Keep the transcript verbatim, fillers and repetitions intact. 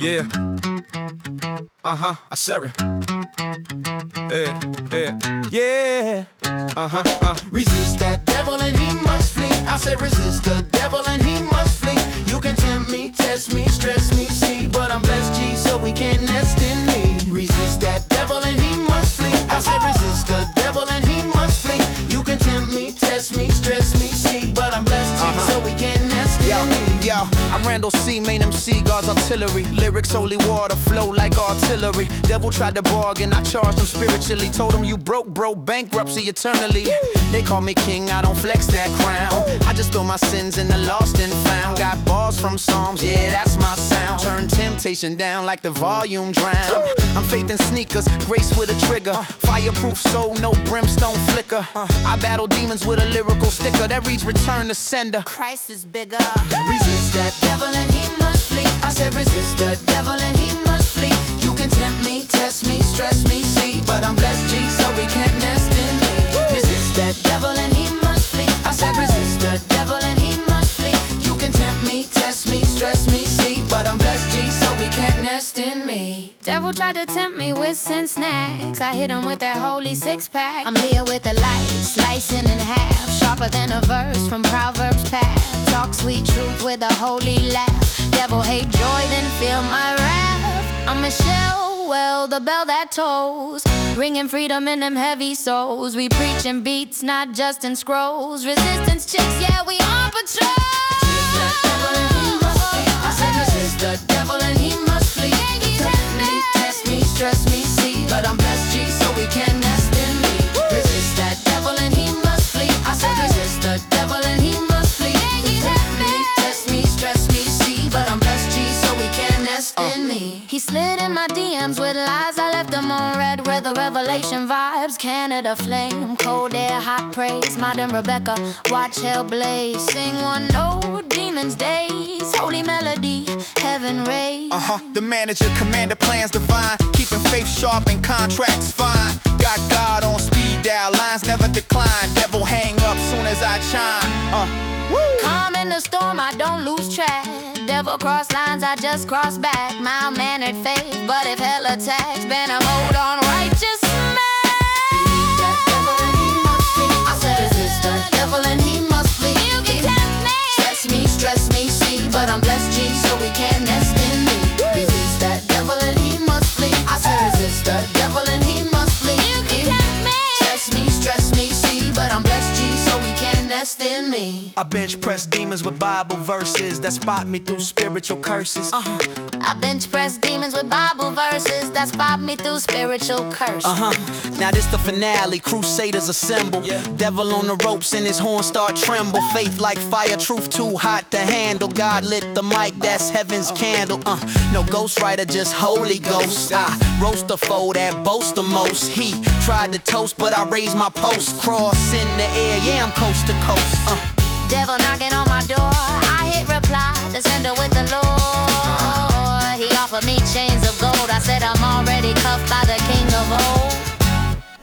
Yeah. Uh-huh, I said it. Yeah, yeah, yeah. Uh-huh, uh. Resist that devil and he must flee. I said resist the devil and he must flee. You can tempt me, test me, stress me, see, but I'm blessed, G, so we can't nest in me. Resist that devil and he must flee. I said resist the devil and he must flee. You can tempt me, test me, stress me, see, but I'm blessed, G, uh-huh. so we can't nest in yo, me. Yo, I'm Randall C, main M C, God's artillery. Lyrics, holy water, flow like artillery. Devil tried to bargain, I charged him spiritually. Told him you broke, bro, bankruptcy eternally. They call me king, I don't flex that crown. I just throw my sins in the lost and found. Got bars from Psalms, yeah, that's my sound. Turn temptation down like the volume drown. I'm faith in sneakers, grace with a trigger. Fireproof soul, no brimstone flicker. I battle demons with a lyrical sticker that reads return to sender. Christ is bigger. Resist that devil and he must flee. I said resist the devil and he must flee. You can tempt me, test me, stress me, see, but I'm blessed, G, so we can't nest in me. Resist that devil and he must flee. I said resist the devil and he must flee. You can tempt me, test me, stress me, see, but I'm blessed, G, so we can't nest in me. Devil tried to tempt me with sin snacks. I hit him with that holy six pack. I'm here with the light, slicing in half, sharper than a verse from Proverbs past. Talk sweet truth with a holy laugh. Devil hate joy, then feel my wrath. I'm Michelle, well, the bell that tolls, ringing freedom in them heavy souls. We preaching beats, not just in scrolls. Resistance chicks, yeah, we on patrol. I said resist the devil and he must flee. Tempt me, test me, stress me, see, but I'm blessed, G, so we can't nest in me. Resist that devil and he must flee. I said resist the devil and he must flee. Tempt me, test me, stress me, see, but I'm blessed, G, so we can't nest in me. He slid in my D Ms with lies. I left him on red with the revelation vibes. Canada flame, cold air, hot praise. Modern Rebecca, watch hell blaze. Sing one note, demons days. Holy melody, heaven raised. Uh-huh, the manager, commander, plans divine. Keeping faith sharp and contracts fine. Got God on speed dial, lines never decline. Devil hang up soon as I chime. Uh, woo! Calm in the storm, I don't lose track. Devil cross lines, I just cross back. Mild-mannered faith, but if hell attacks, been a hold on righteous man. That devil and he must flee. I said resist the devil and he must flee. You can tempt me, Stress me, stress me, see, but I'm blessed, G, so we can't nest in me. Resist that devil and he must flee. I said resist the devil and he must flee. you can tempt me. Stress me, stress me, see, but I'm blessed, G, so we can't nest in me. I bench press demons with Bible verses that spot me through spiritual curses. Uh-huh. I bench press demons with Bible verses that spot me through spiritual curses. Uh-huh. Now this the finale, crusaders assemble. Yeah. Devil on the ropes and his horn start tremble. Faith like fire, truth too hot to handle. God lit the mic, that's heaven's candle. Uh, no ghostwriter, just Holy Ghost. I roast the foe that boast the most. He tried to toast, but I raised my post. Cross in the air, yeah, I'm coast to coast. Uh. Devil knocking on my door, I hit reply, descender with the Lord. He offered me chains of gold, I said I'm already cuffed by the King of old.